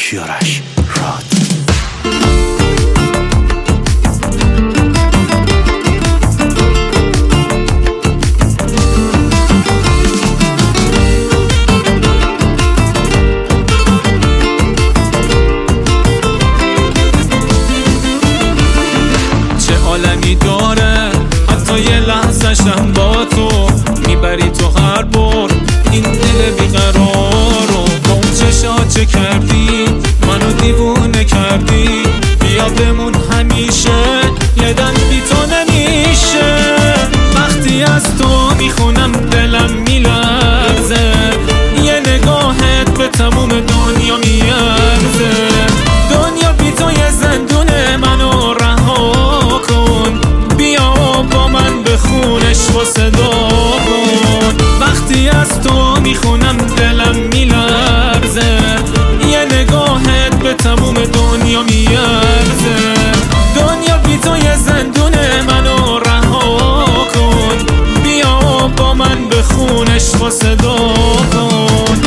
کیارش راد. چه عالمی داره حتی یه لحظه‌شم با تو میبری تو هر بار این دل بیقرارو. با اون چشات چه کردی منو دیوونه کردی. بیا بمون همیشه یه دن بی تو نمیشه. وقتی از تو میخونم دلم میلرزه. یه نگاهت به تموم دنیا میارزه. دنیا بی تو یه زندونه منو رها کن. بیا با من به خونش با صدا کن. وقتی از تو میخونم دلم میلرزه. یه نگاهت به تموم دنیا میارزه. دنیا بی تو یه زندونه منو رها کن. بیا با من به خونش با صدا کن.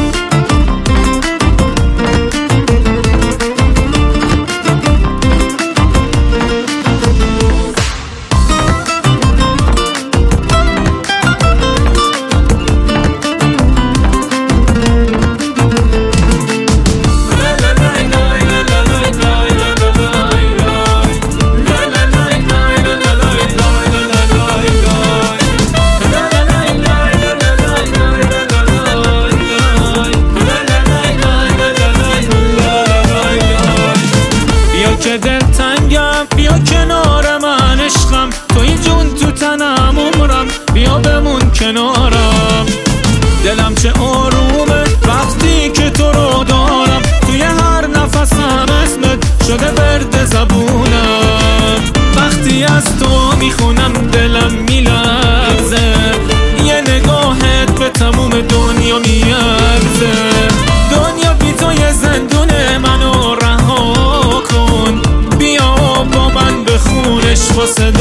که دلتنگم بیا کنار من عشقم. توی جون تو تنم عمرم بیا بمون کنارم. دلم چه آرومه وقتی که تو رو دارم. توی هر نفسم اسمت شده ورد زبونم. وقتی از تو میخونم دلم میلرزه. یه نگاهت به تموم دنیا میارزه. دنیا بی تو یه زندونه منو رها کن. بیا با من به خونش با صدا